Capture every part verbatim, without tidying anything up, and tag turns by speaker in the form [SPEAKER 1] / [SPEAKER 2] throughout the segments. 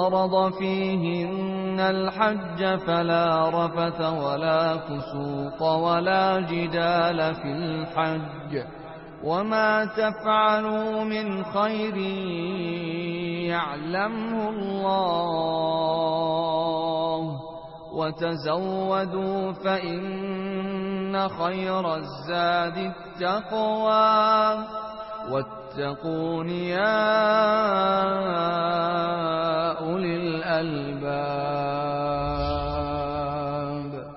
[SPEAKER 1] فرض فيهن الحج فلا رفث ولا فسوق ولا جدال في الحج وما تفعلوا من خير يعلمه الله وتزودوا فإن خير الزاد التقوى واتقون يا أولي الألباب.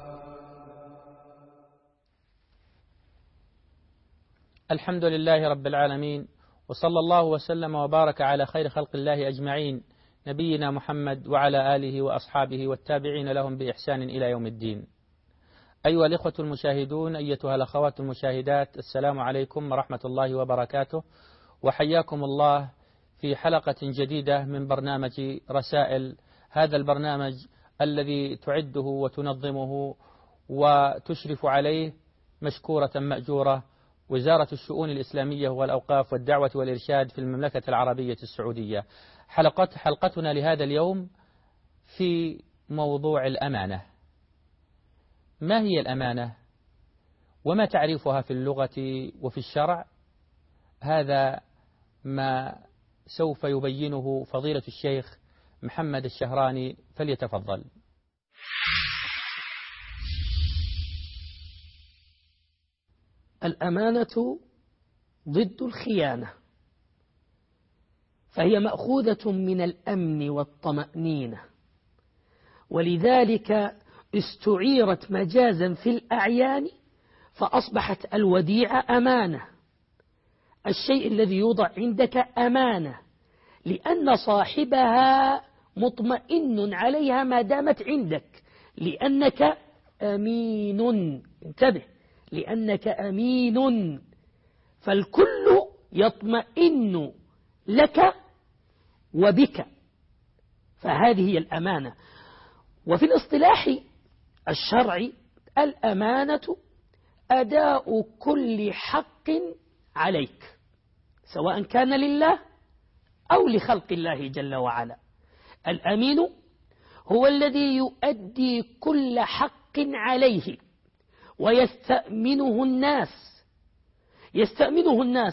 [SPEAKER 2] الحمد لله رب العالمين، وصلى الله وسلم وبارك على خير خلق الله أجمعين، نبينا محمد وعلى آله وأصحابه والتابعين لهم بإحسان إلى يوم الدين. أيها الإخوة المشاهدون، أيتها الأخوات المشاهدات، السلام عليكم ورحمة الله وبركاته، وحياكم الله في حلقة جديدة من برنامج رسائل، هذا البرنامج الذي تعده وتنظمه وتشرف عليه مشكورة مأجورة وزارة الشؤون الإسلامية والأوقاف والدعوة والإرشاد في المملكة العربية السعودية. حلقت حلقتنا لهذا اليوم في موضوع الأمانة. ما هي الأمانة؟ وما تعريفها في اللغة وفي الشرع؟ هذا ما سوف يبينه فضيلة الشيخ محمد الشهراني، فليتفضل.
[SPEAKER 3] الأمانة ضد الخيانة، فهي مأخوذة من الأمن والطمأنينة، ولذلك استعيرت مجازا في الأعيان فأصبحت الوديعة أمانة، الشيء الذي يوضع عندك أمانة، لأن صاحبها مطمئن عليها ما دامت عندك، لأنك أمين. انتبه، لأنك أمين، فالكل يطمئن لك وبك، فهذه هي الأمانة. وفي الاصطلاح الشرعي الأمانة أداء كل حق عليك، سواء كان لله أو لخلق الله جل وعلا. الأمين هو الذي يؤدي كل حق عليه ويستأمنه الناس، يستأمنه الناس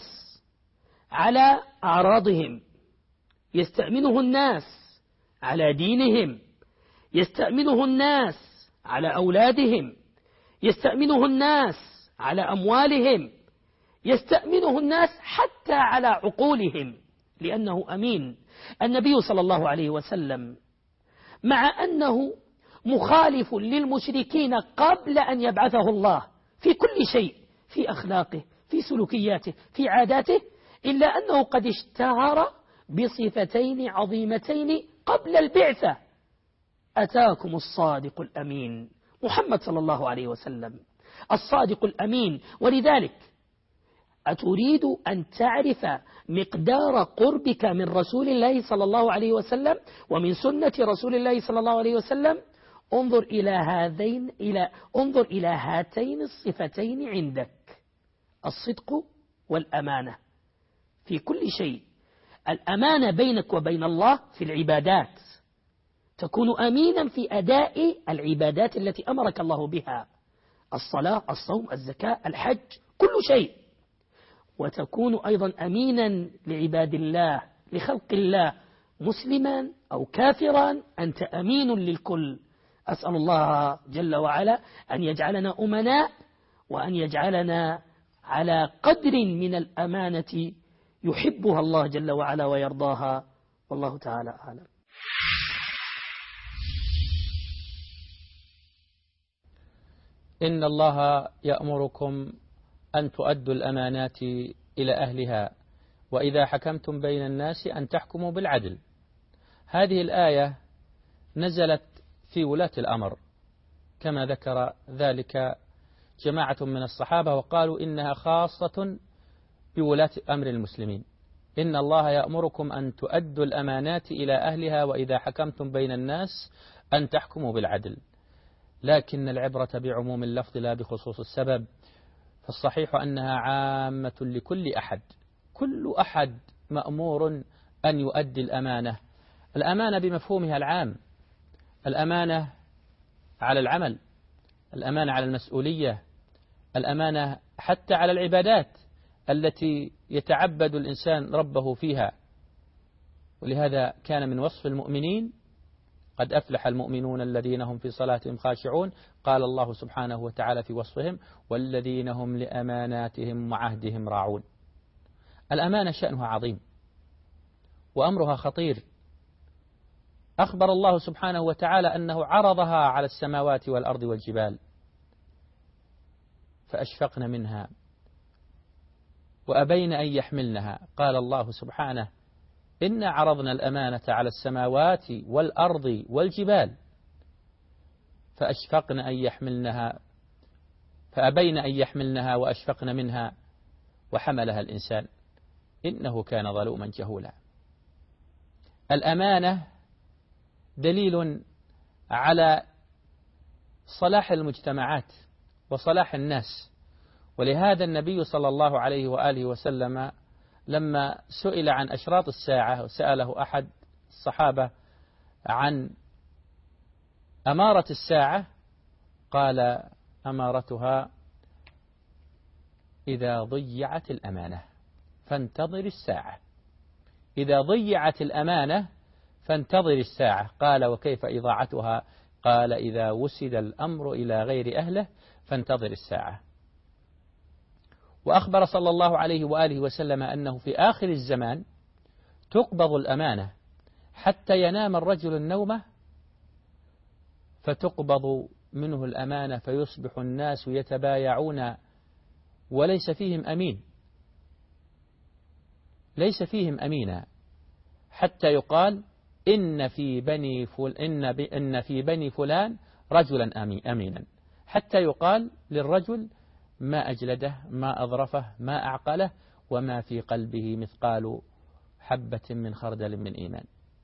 [SPEAKER 3] على أعراضهم، يستأمنه الناس على دينهم، يستأمنه الناس على أولادهم، يستأمنه الناس على أموالهم، يستأمنه الناس حتى على عقولهم، لأنه أمين. النبي صلى الله عليه وسلم مع أنه مخالف للمشركين قبل أن يبعثه الله في كل شيء، في أخلاقه، في سلوكياته، في عاداته، إلا أنه قد اشتهر بصفتين عظيمتين قبل البعثة: أتاكم الصادق الأمين، محمد صلى الله عليه وسلم الصادق الأمين. ولذلك أتريد أن تعرف مقدار قربك من رسول الله صلى الله عليه وسلم ومن سنة رسول الله صلى الله عليه وسلم؟ انظر إلى هذين إلى انظر إلى هاتين الصفتين عندك: الصدق والأمانة في كل شيء. الأمانة بينك وبين الله في العبادات، تكون أمينا في أداء العبادات التي أمرك الله بها: الصلاة، الصوم، الزكاة، الحج، كل شيء. وتكون أيضا أمينا لعباد الله، لخلق الله، مسلما أو كافرا، أنت أمين للكل. أسأل الله جل وعلا أن يجعلنا أمناء، وأن يجعلنا على قدر من الأمانة يحبها الله جل وعلا ويرضاها، والله تعالى أعلم.
[SPEAKER 2] إن الله يأمركم أن تؤدوا الأمانات إلى أهلها وإذا حكمتم بين الناس أن تحكموا بالعدل. هذه الآية نزلت في ولاة الأمر كما ذكر ذلك جماعة من الصحابة، وقالوا إنها خاصة بولاة أمر المسلمين. إن الله يأمركم أن تؤدوا الأمانات إلى أهلها وإذا حكمتم بين الناس أن تحكموا بالعدل. لكن العبرة بعموم اللفظ لا بخصوص السبب، فالصحيح أنها عامة لكل أحد، كل أحد مأمور أن يؤدي الأمانة. الأمانة بمفهومها العام، الأمانة على العمل، الأمانة على المسؤولية، الأمانة حتى على العبادات التي يتعبد الإنسان ربه فيها. ولهذا كان من وصف المؤمنين: قد أفلح المؤمنون الذين هم في صلاتهم خاشعون. قال الله سبحانه وتعالى في وصفهم: والذين هم لأماناتهم وعهدهم راعون. الأمانة شأنها عظيم وأمرها خطير. أخبر الله سبحانه وتعالى أنه عرضها على السماوات والأرض والجبال فأشفقن منها وأبين أن يحملنها. قال الله سبحانه: إنا عرضنا الأمانة على السماوات والأرض والجبال فأشفقن أن يحملنها فأبين أن يحملنها وأشفقن منها وحملها الإنسان إنه كان ظلوما جهولا. الأمانة دليل على صلاح المجتمعات وصلاح الناس. ولهذا النبي صلى الله عليه وآله وسلم لما سئل عن أشراط الساعة وسأله أحد الصحابة عن أمارة الساعة قال: أمارتها إذا ضيعت الأمانة فانتظر الساعة. إذا ضيعت الأمانة فانتظر الساعة. قال: وكيف إضاعتها؟ قال: إذا وسد الأمر إلى غير أهله فانتظر الساعة. وأخبر صلى الله عليه وآله وسلم أنه في آخر الزمان تقبض الأمانة حتى ينام الرجل النومة فتقبض منه الأمانة فيصبح الناس يتبايعون وليس فيهم أمين، ليس فيهم أمينا، حتى يقال: إن في بني فل إن, إن في بني فلان رجلا أمينا، حتى يقال للرجل: ما أجلده، ما أظرفه، ما أعقله، وما في قلبه مثقال حبة من خردل من إيمان.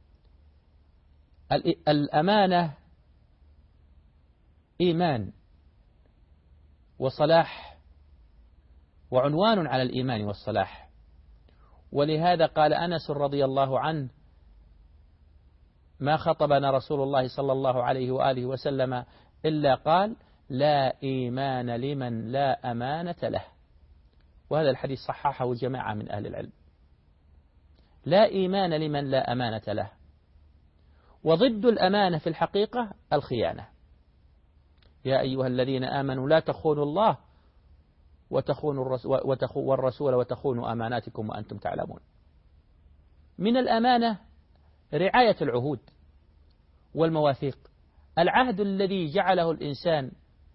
[SPEAKER 2] الأمانة إيمان وصلاح وعنوان على الإيمان والصلاح. ولهذا قال أنس رضي الله عنه: ما خطبنا رسول الله صلى الله عليه وآله وسلم إلا قال: لا إيمان لمن لا أمانة له. وهذا الحديث صححه جماعة من أهل العلم. لا إيمان لمن لا أمانة له. وضد الأمانة في الحقيقة الخيانة. يا أيها الذين آمنوا لا تخونوا الله وتخونوا الرسول وتخونوا أماناتكم وأنتم تعلمون. من الأمانة رعاية العهود والمواثيق. العهد الذي جعله الإنسان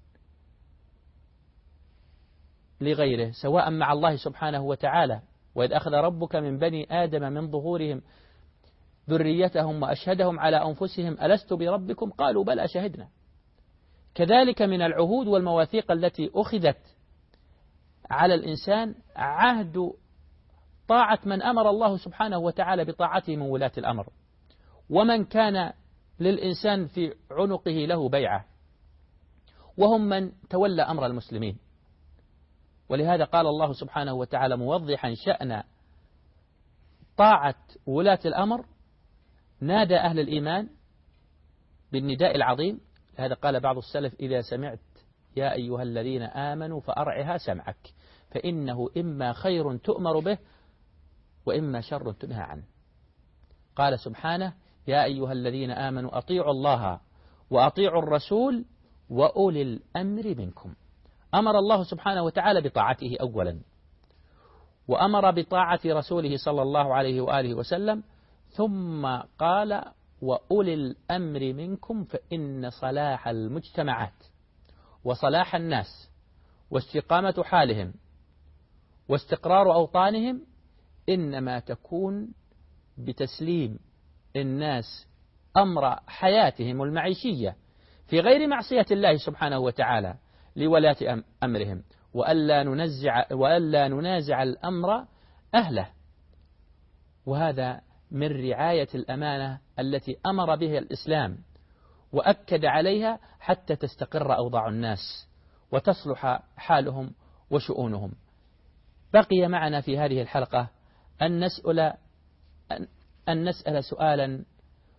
[SPEAKER 2] لغيره سواء مع الله سبحانه وتعالى: وإذ أخذ ربك من بني آدم من ظهورهم ذريتهم وأشهدهم على أنفسهم ألست بربكم قالوا بلى شهدنا. كذلك من العهود والمواثيق التي أخذت على الإنسان عهد طاعة من أمر الله سبحانه وتعالى بطاعته من ولاة الأمر، ومن كان للإنسان في عنقه له بيعة، وهم من تولى أمر المسلمين. ولهذا قال الله سبحانه وتعالى موضحا شأن طاعة ولاة الأمر: نادى أهل الإيمان بالنداء العظيم. هذا قال بعض السلف: إذا سمعت يا أيها الذين آمنوا فأرعها سمعك، فإنه إما خير تؤمر به وإما شر تنهى عنه. قال سبحانه: يا أيها الذين آمنوا أطيعوا الله وأطيعوا الرسول وأولي الأمر منكم. أمر الله سبحانه وتعالى بطاعته أولا، وأمر بطاعة رسوله صلى الله عليه وآله وسلم، ثم قال: وأولي الأمر منكم، فإن صلاح المجتمعات وصلاح الناس واستقامة حالهم واستقرار أوطانهم إنما تكون بتسليم الناس أمر حياتهم المعيشية في غير معصية الله سبحانه وتعالى لولاة أمرهم، وألا ننزع وألا ننازع الأمر أهله. وهذا من رعاية الأمانة التي أمر بها الإسلام وأكد عليها حتى تستقر أوضاع الناس وتصلح حالهم وشؤونهم. بقي معنا في هذه الحلقة أن نسأل أن نسأل سؤالا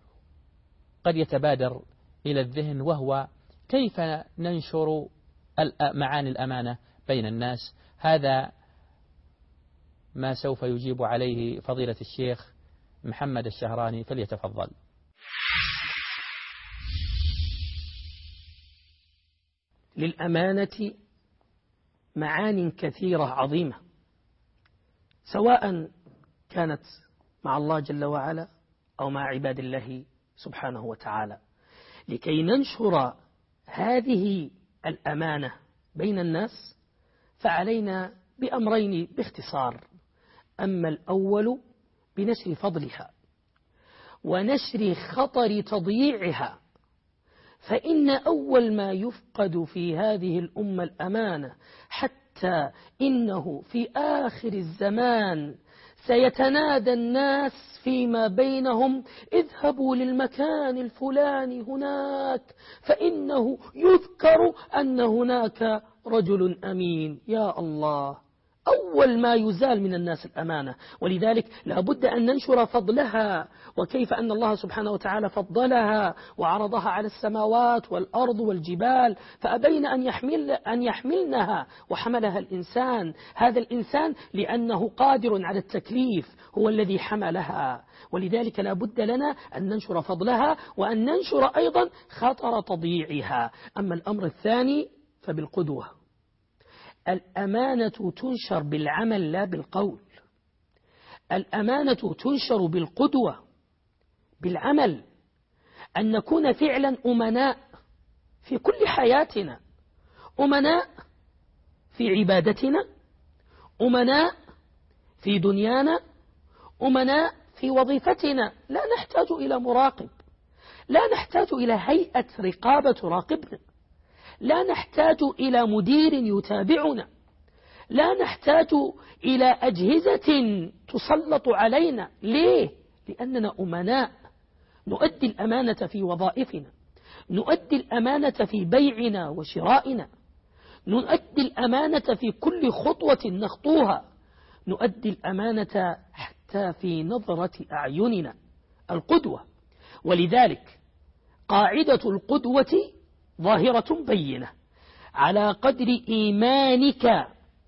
[SPEAKER 2] قد يتبادر إلى الذهن، وهو كيف ننشر معاني الأمانة بين الناس. هذا ما سوف يجيب عليه فضيلة الشيخ محمد الشهراني، فليتفضل.
[SPEAKER 3] للأمانة معان كثيرة عظيمة، سواء كانت مع الله جل وعلا أو مع عباد الله سبحانه وتعالى. لكي ننشر هذه الأمانة بين الناس فعلينا بأمرين باختصار. أما الأول بنشر فضلها ونشر خطر تضييعها، فإن أول ما يفقد في هذه الأمة الأمانة، حتى إنه في آخر الزمان سيتنادى الناس فيما بينهم: اذهبوا للمكان الفلاني هناك فإنه يذكر أن هناك رجل أمين. يا الله، أول ما يزال من الناس الأمانة. ولذلك لا بد أن ننشر فضلها، وكيف أن الله سبحانه وتعالى فضلها وعرضها على السماوات والأرض والجبال، فأبين أن يحمل أن يحملنها، وحملها الإنسان. هذا الإنسان لأنه قادر على التكليف هو الذي حملها. ولذلك لا بد لنا أن ننشر فضلها وأن ننشر أيضا خطر تضييعها. أما الأمر الثاني فبالقدوة. الأمانة تنشر بالعمل لا بالقول. الأمانة تنشر بالقدوة، بالعمل، أن نكون فعلا أمناء في كل حياتنا، أمناء في عبادتنا، أمناء في دنيانا، أمناء في وظيفتنا. لا نحتاج إلى مراقب، لا نحتاج إلى هيئة رقابة تراقبنا، لا نحتاج إلى مدير يتابعنا، لا نحتاج إلى أجهزة تسلط علينا. ليه؟ لأننا أمناء، نؤدي الأمانة في وظائفنا، نؤدي الأمانة في بيعنا وشرائنا، نؤدي الأمانة في كل خطوة نخطوها، نؤدي الأمانة حتى في نظرة أعيننا. القدوة. ولذلك قاعدة القدوة ظاهرة بينة. على قدر إيمانك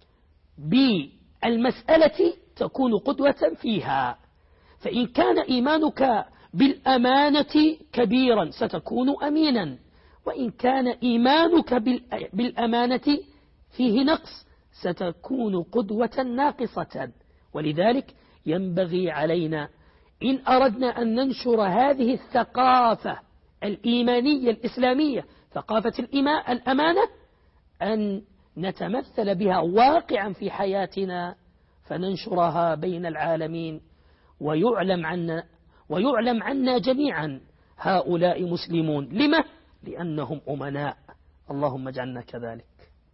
[SPEAKER 3] بالمسألة تكون قدوة فيها. فإن كان إيمانك بالأمانة كبيرا ستكون أمينا، وإن كان إيمانك بالأمانة فيه نقص ستكون قدوة ناقصة. ولذلك ينبغي علينا إن أردنا أن ننشر هذه الثقافة الإيمانية الإسلامية، ثقافة الأمانة، أن نتمثل بها واقعا في حياتنا فننشرها بين العالمين، ويعلم عنا ويعلم عنا جميعا هؤلاء مسلمون. لما؟ لأنهم أمناء. اللهم اجعلنا كذلك.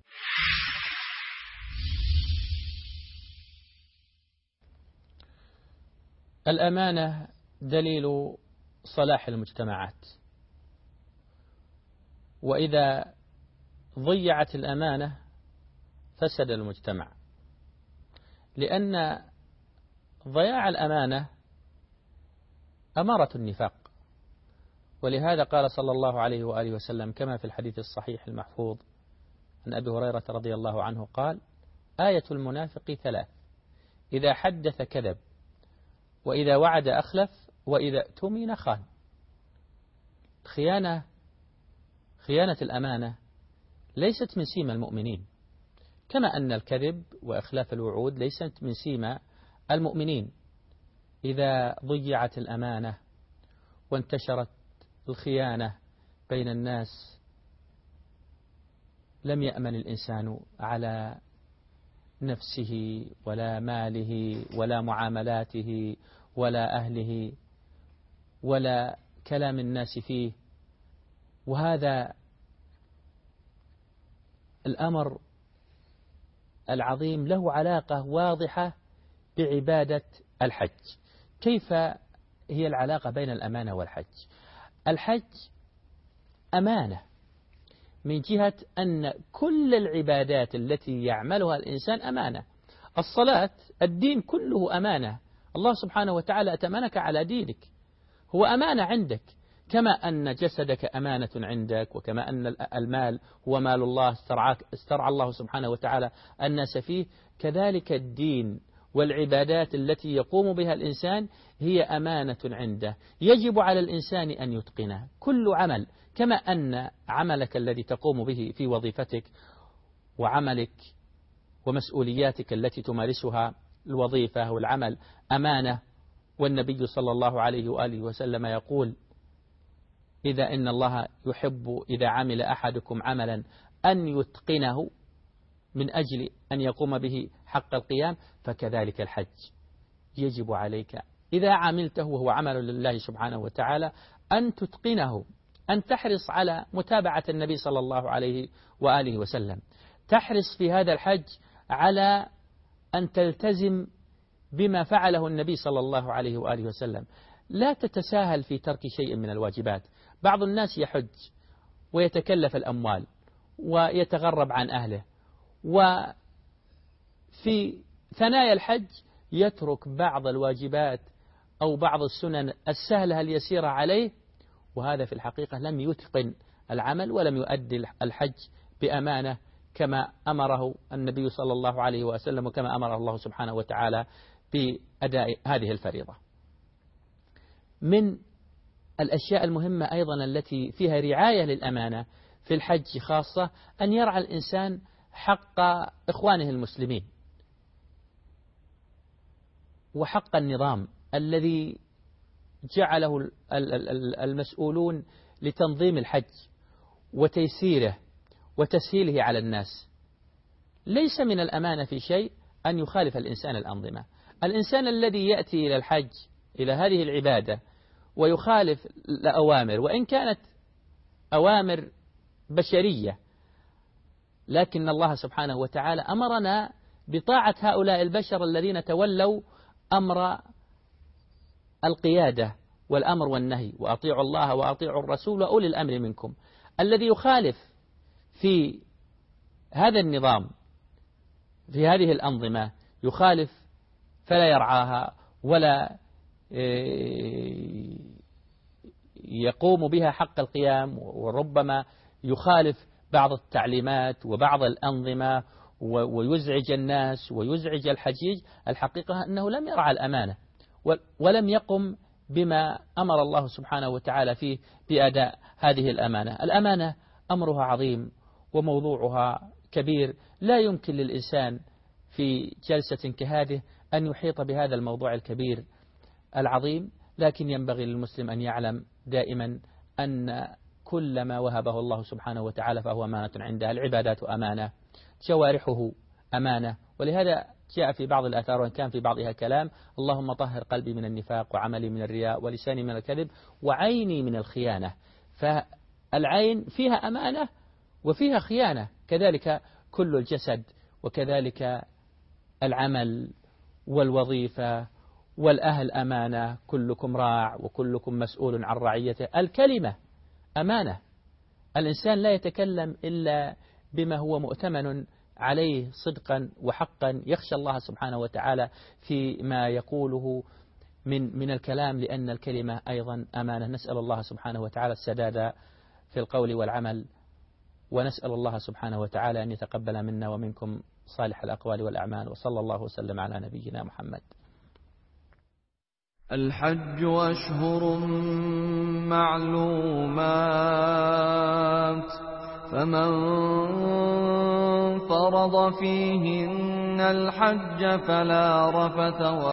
[SPEAKER 2] الأمانة دليل صلاح المجتمعات، وإذا ضيعت الأمانة فسد المجتمع، لأن ضياع الأمانة أمارة النفاق. ولهذا قال صلى الله عليه وآله وسلم كما في الحديث الصحيح المحفوظ عن أبي هريرة رضي الله عنه قال: آية المنافق ثلاث: إذا حدث كذب، وإذا وعد أخلف، وإذا اؤتمن خان. خيانة خيانة الأمانة ليست من سيما المؤمنين، كما أن الكذب وإخلاف الوعود ليست من سيما المؤمنين. إذا ضيعت الأمانة وانتشرت الخيانة بين الناس لم يأمن الإنسان على نفسه ولا ماله ولا معاملاته ولا أهله ولا كلام الناس فيه. وهذا الأمر العظيم له علاقة واضحة بعبادة الحج. كيف هي العلاقة بين الأمانة والحج؟ الحج أمانة من جهة أن كل العبادات التي يعملها الإنسان أمانة. الصلاة، الدين كله أمانة. الله سبحانه وتعالى أتمنك على دينك، هو أمانة عندك. كما أن جسدك أمانة عندك، وكما أن المال هو مال الله استرعاك استرعى الله سبحانه وتعالى الناس فيه، كذلك الدين والعبادات التي يقوم بها الإنسان هي أمانة عنده، يجب على الإنسان أن يتقنها. كل عمل، كما أن عملك الذي تقوم به في وظيفتك وعملك ومسؤولياتك التي تمارسها الوظيفة والعمل أمانة، والنبي صلى الله عليه وآله وسلم يقول: إذا إن الله يحب إذا عمل أحدكم عملا أن يتقنه من أجل أن يقوم به حق القيام، فكذلك الحج يجب عليك إذا عملته وهو عمل لله سبحانه وتعالى أن تتقنه، أن تحرص على متابعة النبي صلى الله عليه وآله وسلم، تحرص في هذا الحج على أن تلتزم بما فعله النبي صلى الله عليه وآله وسلم، لا تتساهل في ترك شيء من الواجبات. بعض الناس يحج ويتكلف الأموال ويتغرب عن أهله، وفي ثنايا الحج يترك بعض الواجبات أو بعض السنن السهلة اليسيرة عليه، وهذا في الحقيقة لم يتقن العمل ولم يؤدي الحج بأمانة كما أمره النبي صلى الله عليه وسلم وكما أمره الله سبحانه وتعالى بأداء هذه الفريضة. من الأشياء المهمة أيضا التي فيها رعاية للأمانة في الحج خاصة أن يرعى الإنسان حق إخوانه المسلمين وحق النظام الذي جعله المسؤولون لتنظيم الحج وتيسيره وتسهيله على الناس. ليس من الأمانة في شيء أن يخالف الإنسان الأنظمة. الإنسان الذي يأتي إلى الحج إلى هذه العبادة ويخالف الأوامر، وإن كانت أوامر بشرية، لكن الله سبحانه وتعالى أمرنا بطاعة هؤلاء البشر الذين تولوا أمر القيادة والأمر والنهي، وأطيعوا الله وأطيعوا الرسول وأولي الأمر منكم. الذي يخالف في هذا النظام في هذه الأنظمة يخالف فلا يرعاها ولا يقوم بها حق القيام، وربما يخالف بعض التعليمات وبعض الأنظمة ويزعج الناس ويزعج الحجيج. الحقيقة أنه لم يرعى الأمانة ولم يقم بما أمر الله سبحانه وتعالى فيه بأداء هذه الأمانة. الأمانة أمرها عظيم وموضوعها كبير، لا يمكن للإنسان في جلسة كهذه أن يحيط بهذا الموضوع الكبير العظيم، لكن ينبغي للمسلم أن يعلم دائما أن كل ما وهبه الله سبحانه وتعالى فهو أمانة عنده. العبادات أمانة، جوارحه أمانة، ولهذا جاء في بعض الآثار وإن كان في بعضها كلام: اللهم طهر قلبي من النفاق وعملي من الرياء ولساني من الكذب وعيني من الخيانة. فالعين فيها أمانة وفيها خيانة، كذلك كل الجسد، وكذلك العمل والوظيفة والأهل أمانة، كلكم راع وكلكم مسؤول عن رعيته. الكلمة أمانة، الإنسان لا يتكلم إلا بما هو مؤتمن عليه صدقا وحقا، يخشى الله سبحانه وتعالى فيما يقوله من من الكلام، لأن الكلمة أيضا أمانة. نسأل الله سبحانه وتعالى السداد في القول والعمل، ونسأل الله سبحانه وتعالى أن يتقبل منا ومنكم صالح الأقوال والأعمال، وصلى الله وسلم على نبينا محمد.
[SPEAKER 1] الحج أشهر معلومات، فمن فرض فيهن الحج فلا رفث